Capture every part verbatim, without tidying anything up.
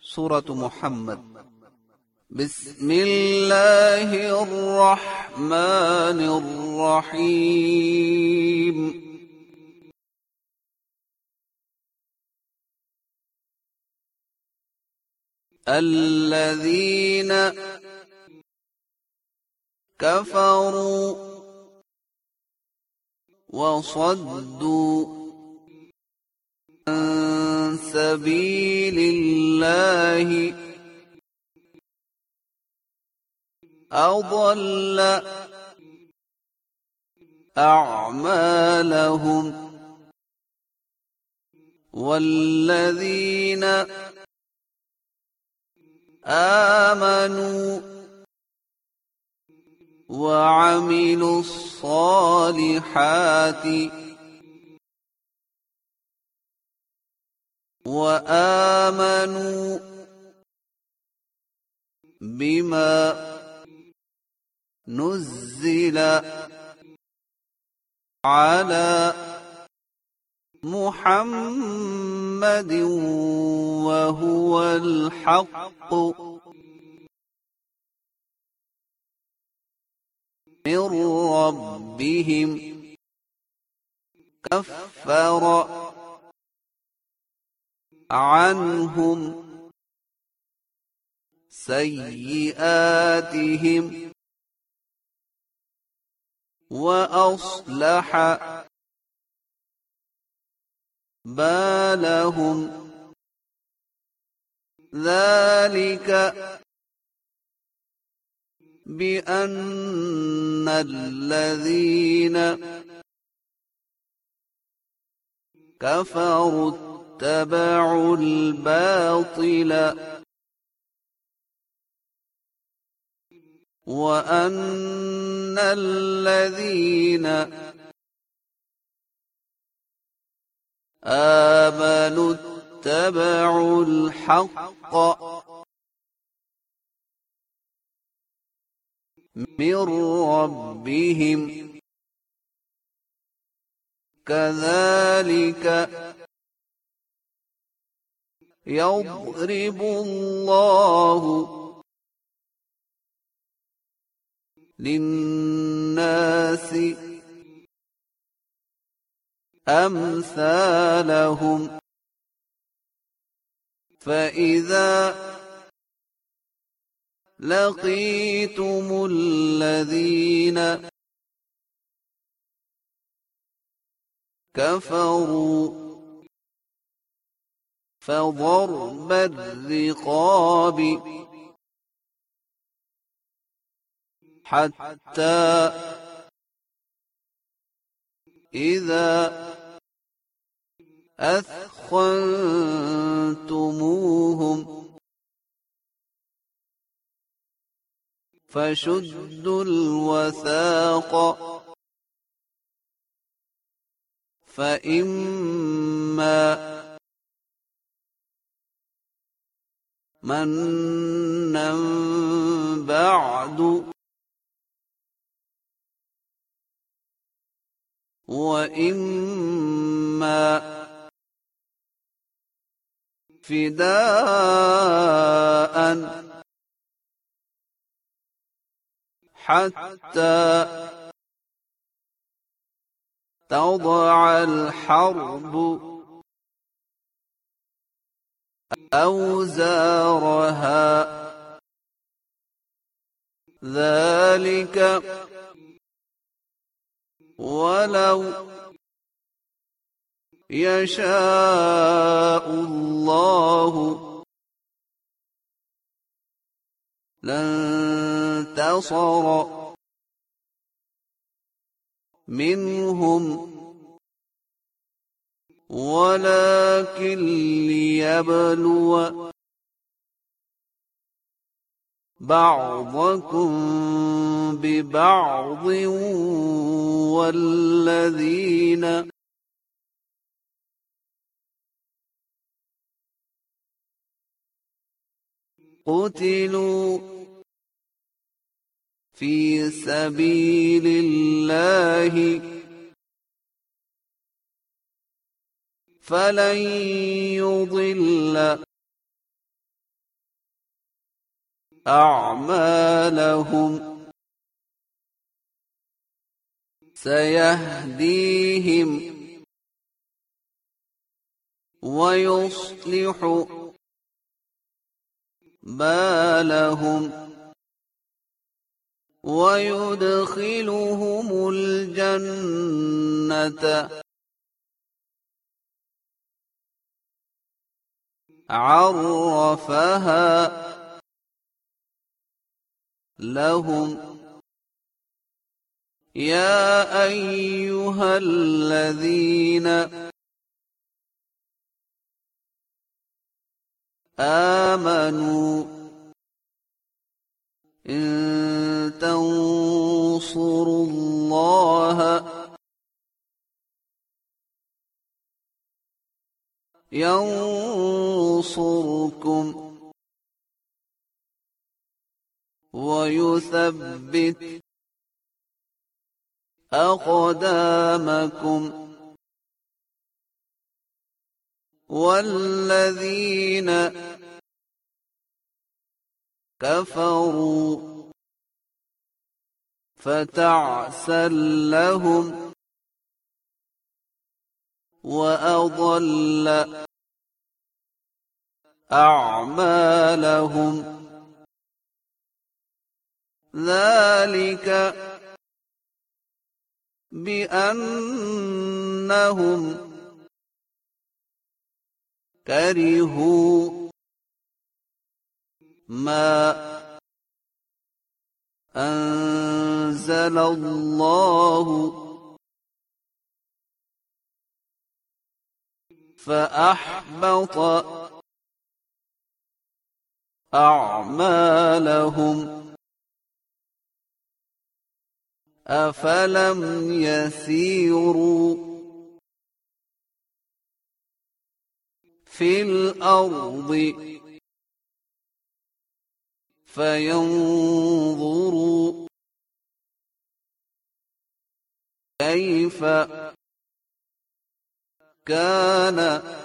सूरत मुहम्मद। बिस्मिल्लाहिर्रहमानिर्रहीम। الذين كفروا وصدوا عن سبيل الله أضل أعمالهم والذين آمنوا وعملوا الصالحات وآمنوا بما نزل على محمد وهو الحق من ربهم كفر عنهم سيئاتهم وأصلح بالهم ذلك بأن الذين كفروا اتبعوا الباطل وأن الذين آمنوا اتبعوا الحق من ربهم كذلك يضرب الله للناس أمثالهم فإذا لقيتم الذين كفروا فضرب الرقاب حتى إذا أثخنتموهم فشدوا الوثاق فإما منا بعد وإما فداء حتى تضع الحرب أوزارها ذلك ولو يشاء الله لانتصر منهم ولكن ليبلو بعضكم ببعض والذين قتلوا في سبيل الله فلن يضل أعمالهم سيهديهم ويصلح بالهم ويدخلهم الجنة عرفها لهم. يا أيها الذين آمنوا إن تنصروا الله ينصركم ويثبت أقدامكم. والذين كفروا فتعسا لهم وأضل أعمالهم. ذلك بأنهم كرهوا ما أنزل الله فأحبط أعمالهم. أفلم يسيروا في الأرض فينظروا كيف كان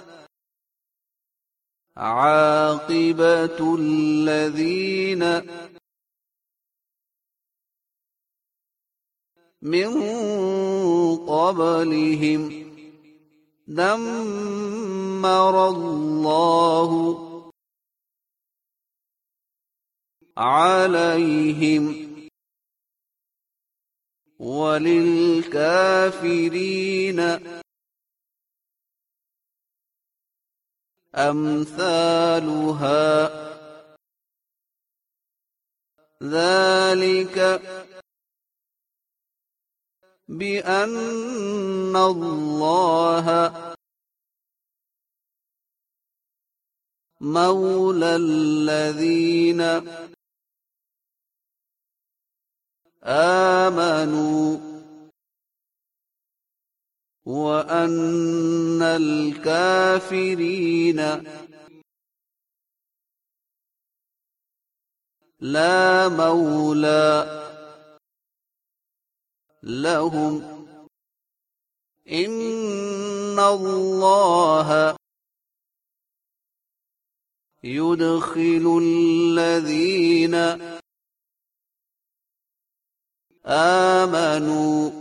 عاقبة الذين من قبلهم دمر الله عليهم وللكافرين أمثالها. ذلك بأن الله مولى الذين آمنوا وأن الكافرين لا مولى لهم. إن الله يدخل الذين آمنوا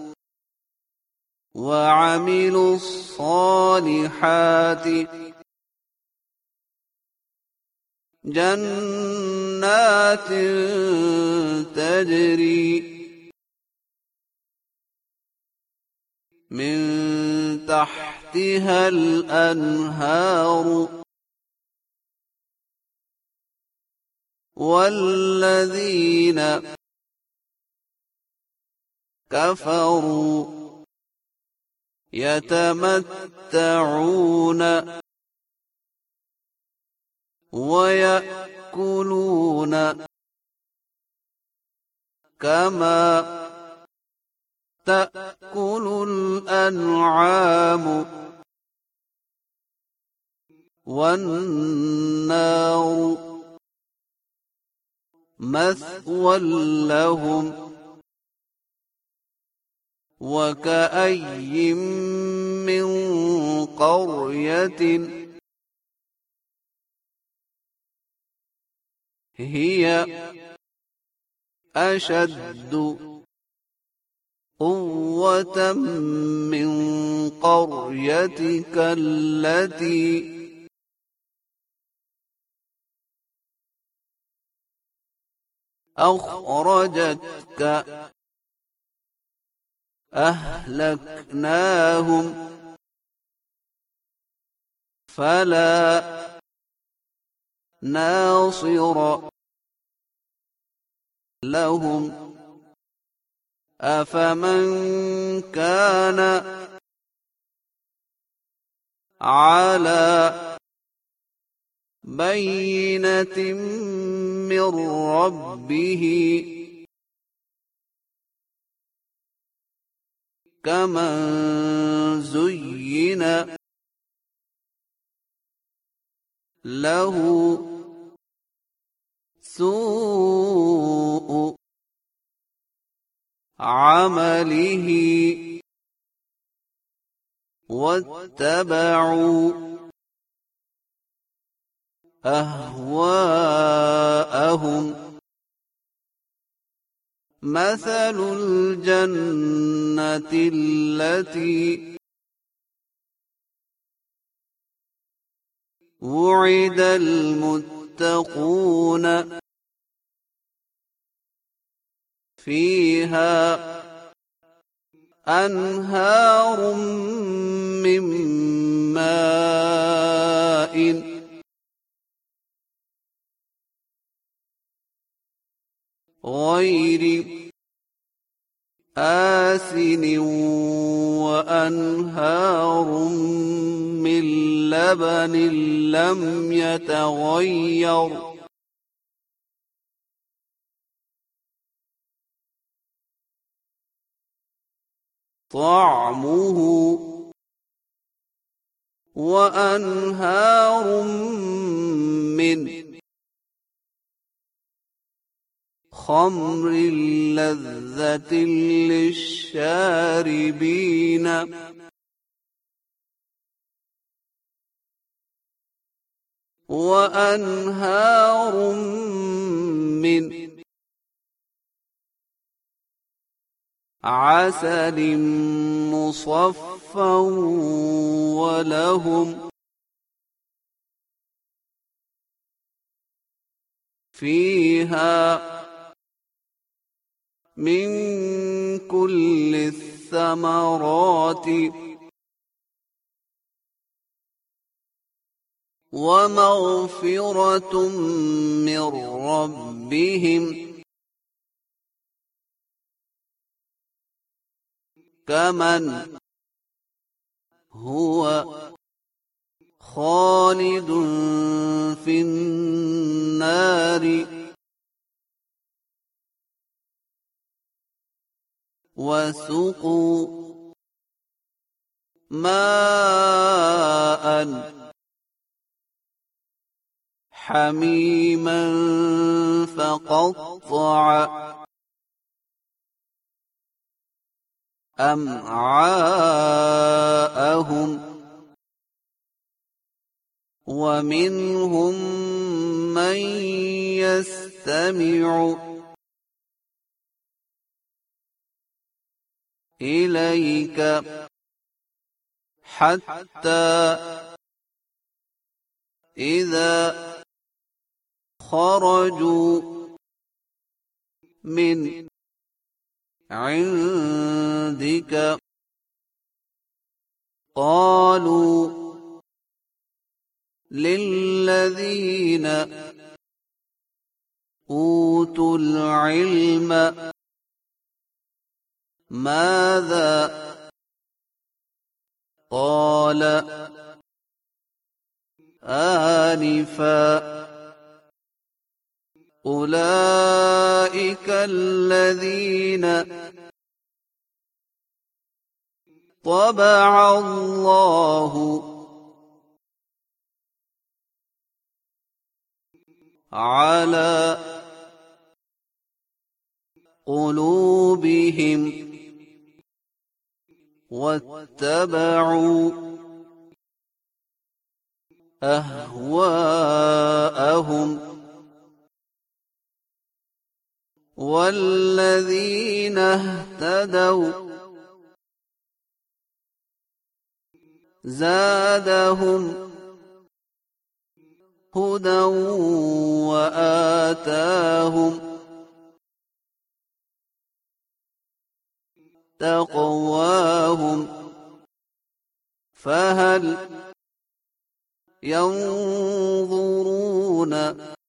وعملوا الصالحات جنات تجري من تحتها الأنهار والذين كفروا يتمتعون ويأكلون كما تأكل الأنعام والنار مثوى لهم. وكأي من قرية هي أشد قوة من قريتك التي أخرجتك أهلكناهم فلا ناصر لهم أفمن كان على بينة من ربه كمن زين له سوء عمله واتبعوا أهواءهم مثل الجنة التي وعد المتقون فيها أنهار من ماء غير آسن وأنهار من لبن لم يتغير طعمه وأنهار من خمر لذة للشاربين وأنهار من عسل مصفى ولهم فيها من كل الثمرات ومغفرة من ربهم كمن هو خالد في النار وسقوا ماء حميما فقطع أمعاءهم ومنهم من يستمع إليك حتى إذا خرجوا من عندك قالوا للذين أوتوا العلم ماذا قال آنفا أولئك الذين طبع الله على قلوبهم واتبعوا أهواءهم والذين اهتدوا زادهم هدى وآتاهم تقواهم فهل ينظرون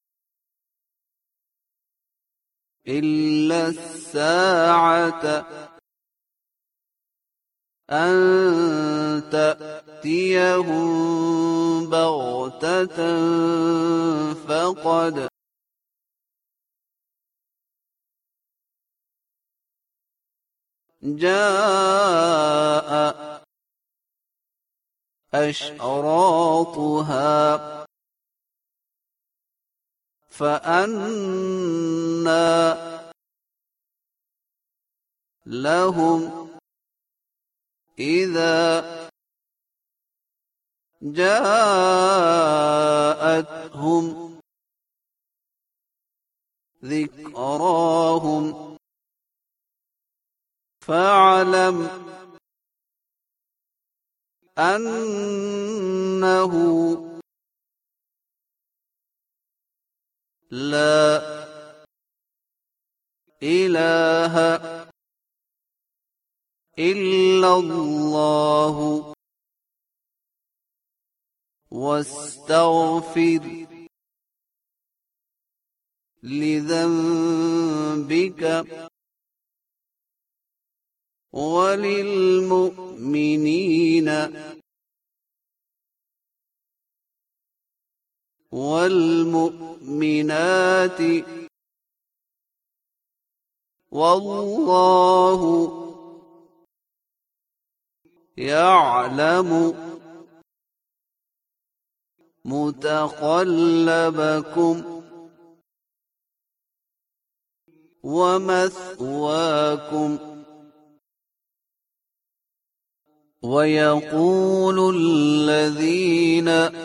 إلا الساعة أن تأتيهم بغتة فقد جاء أشراطها فأنى لهم إذا جاءتهم ذكراهم فاعلم أنه لا إله إلا الله واستغفر لذنبك وللمؤمنين والمؤمنات والله يعلم متقلبكم ومثواكم ويقول الذين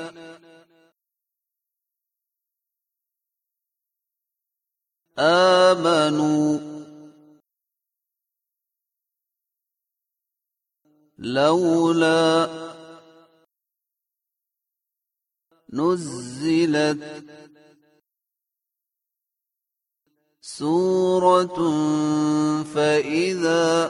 آمنوا لولا نزلت سورة فإذا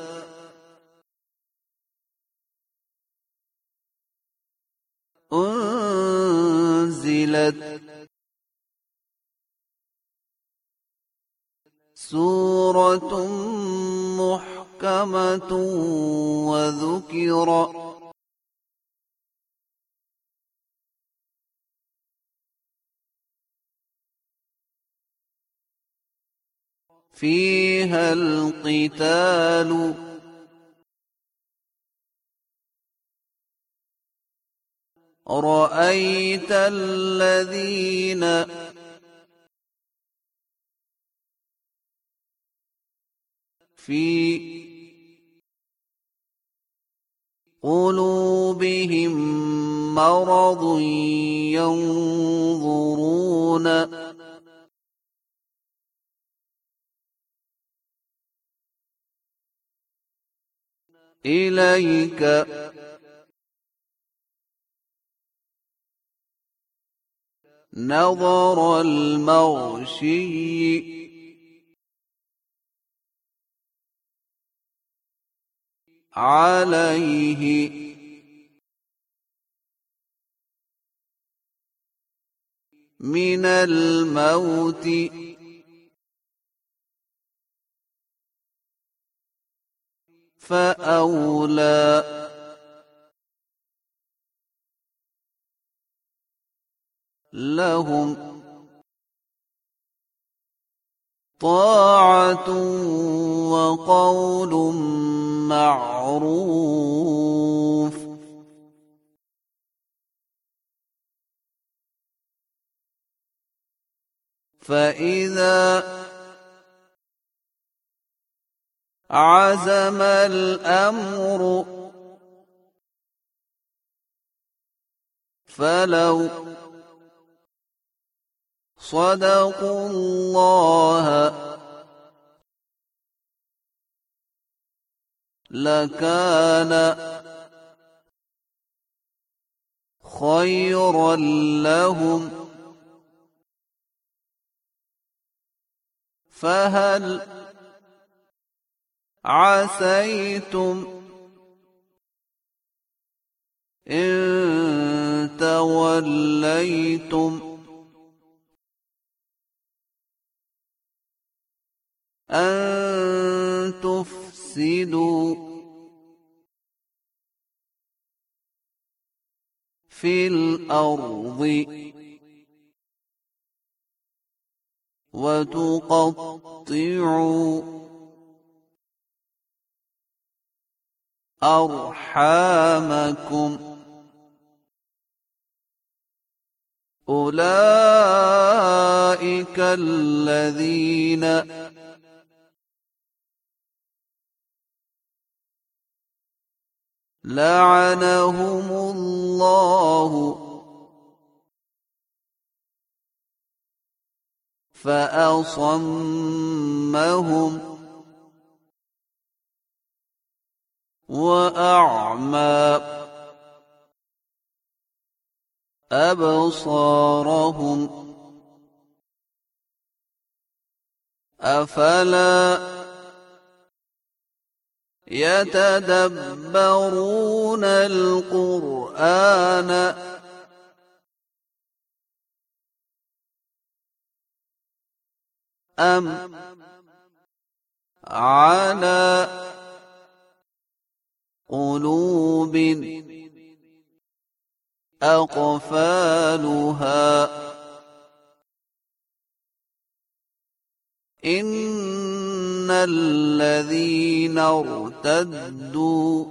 أنزلت سورة محكمة وذكر فيها القتال رأيت الذين في قلوبهم مرض ينظرون إليك نظر المغشي عليه من الموت فأولى لهم طاعة وقول معروف فإذا عزم الأمر فلو صدقوا الله لكان خيرا لهم فهل عسيتم إن توليتم أن تفسدوا في الأرض وتقطعوا أرحامكم أولئك الذين لعنهم الله فأصمهم وأعمى أبصارهم أفلا يتدبرون القرآن أم على قلوب أقفالها إن الذين ارتدوا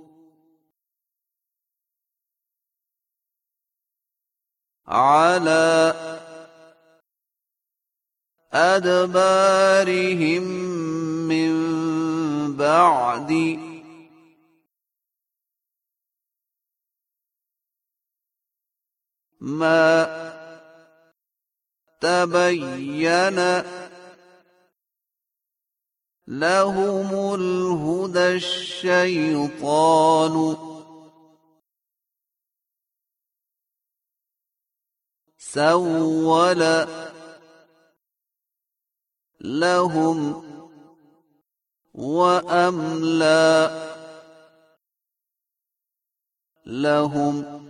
على أدبارهم من بعد ما تبين لهم الهدى الشيطان سول لهم وأملى لهم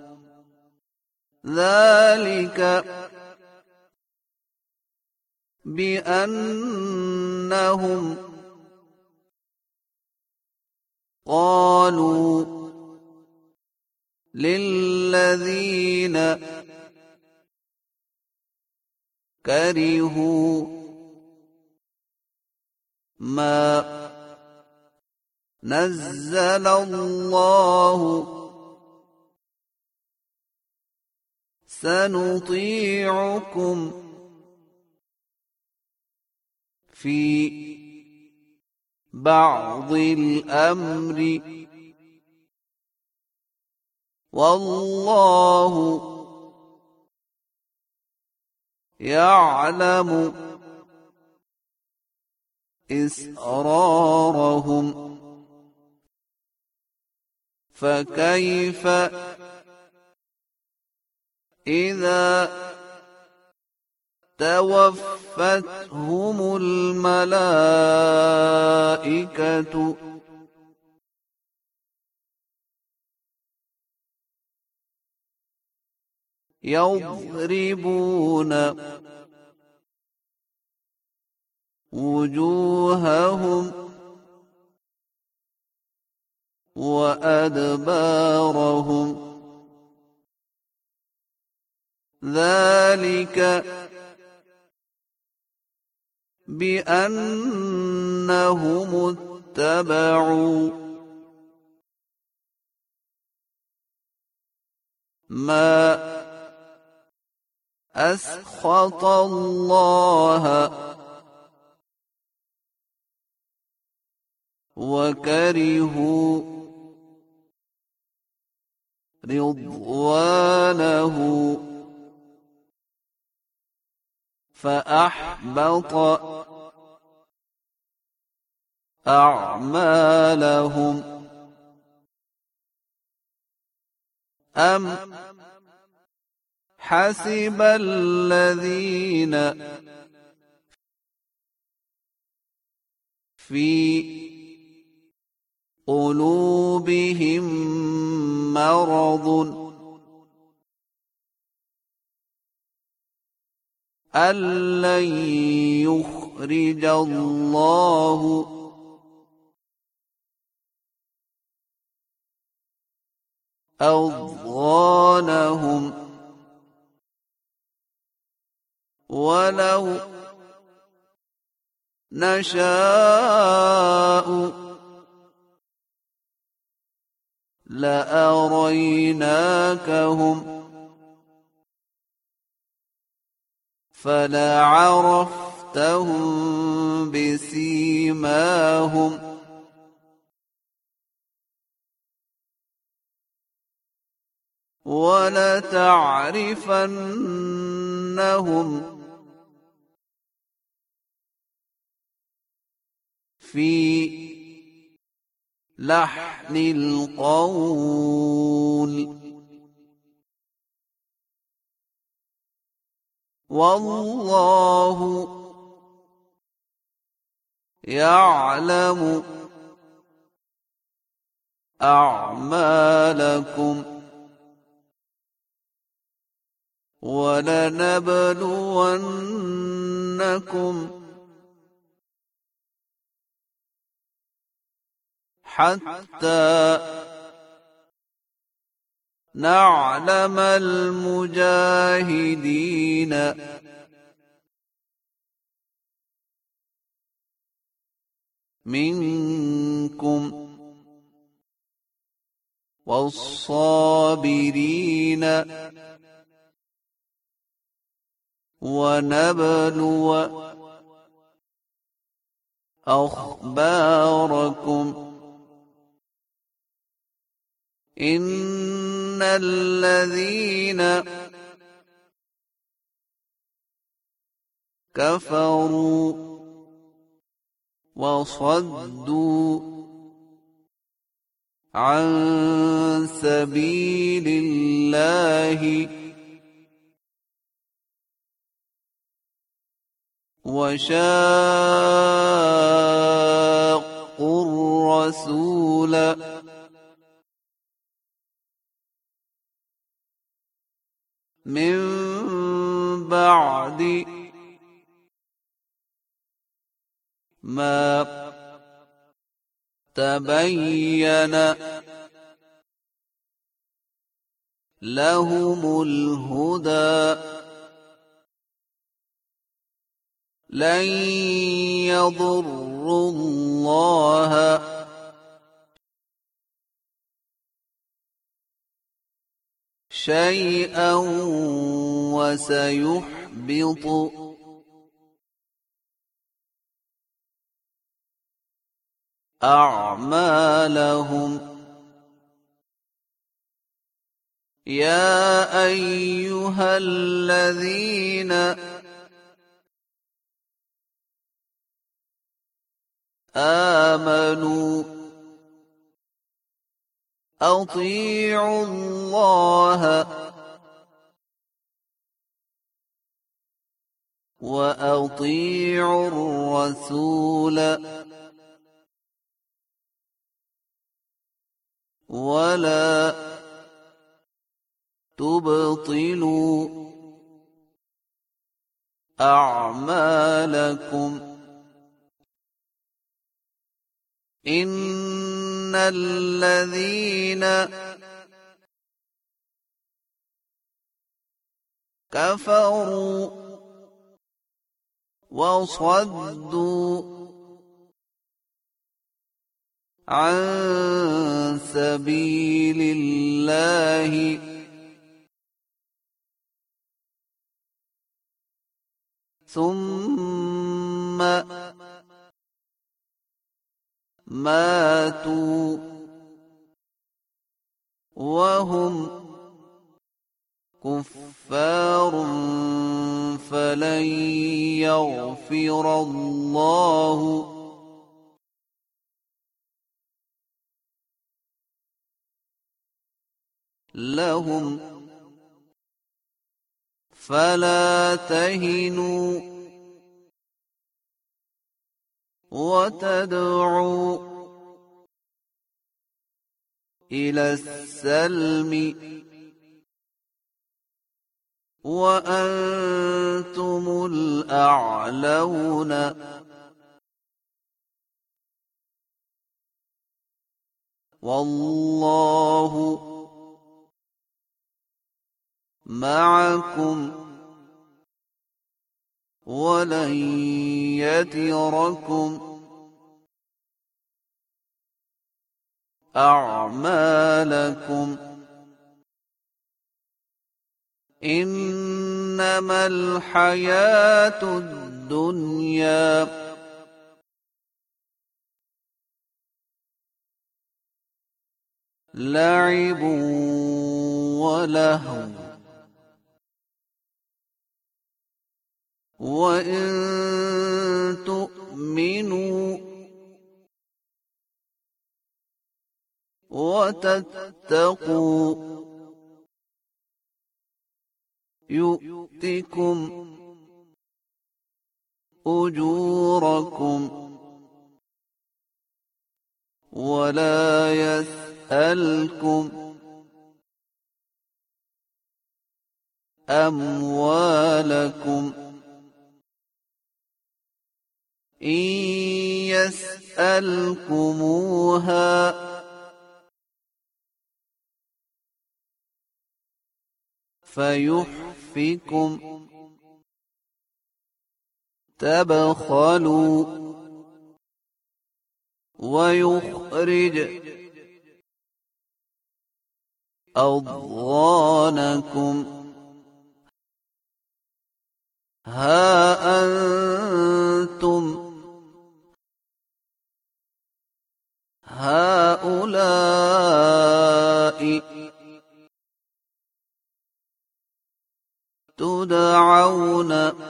ذلك بأنهم قالوا للذين كرهوا ما نزل الله سنطيعكم في بعض الأمر والله يعلم إسرارهم فكيف إذا توفتهم الملائكة يضربون وجوههم وأدبارهم ذلك بأنهم اتبعوا ما أسخط الله وكرهوا رضوانه فأحبط أعمالهم أم حسب الذين في قلوبهم مرض أن لن يخرج الله أضغانهم ولو نشاء لأريناكهم فلعرفتهم بسيماهم ولتعرفنهم في لحن القول والله يعلم أعمالكم ولنبلونكم حتى نعلم المجاهدين منكم والصابرين ونبلو أخباركم إن الذين كفروا وصدوا عن سبيل الله وشاقوا الرسول من بعد ما تبين لهم الهدى لن يضروا الله شيئا وسيحبط أعمالهم يا أيها الذين آمنوا أطيعوا الله وأطيعوا الرسول ولا تبطلوا أعمالكم إن الذين كفروا وصدوا عن سبيل الله ثم ماتوا وهم كفار فلن يغفر الله لهم فلا تهنوا وتدعوا إلى السلم وأنتم الأعلون والله معكم ولن يتركم أعمالكم إنما الحياة الدنيا لعب ولهو وإن تؤمنوا وتتقوا يؤتكم أجوركم ولا يسألكم أموالكم إن يسألكموها فيحفكم تبخلوا ويخرج أضغانكم ها أنتم هؤلاء تدعون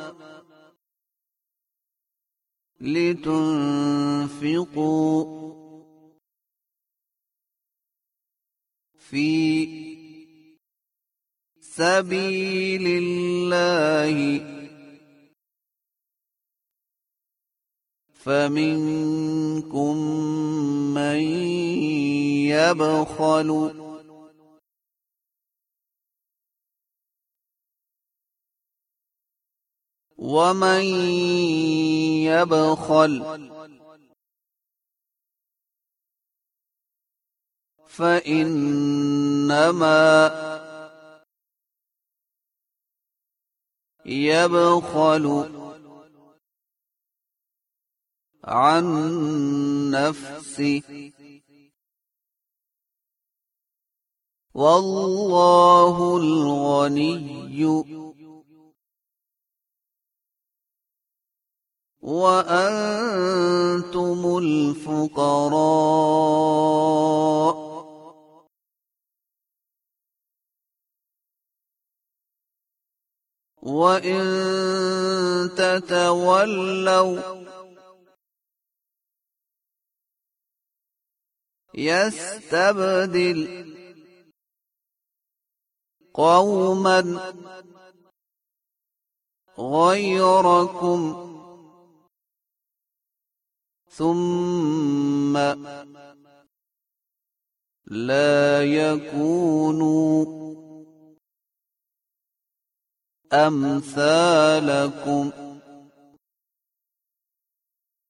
لتنفقوا في سبيل الله فمنكم من يبخل ومن يبخل فإنما يبخل عن نفسه والله الغني وأنتم الفقراء وإن تتولوا يستبدل قوما غيركم ثم لا يكونوا أمثالكم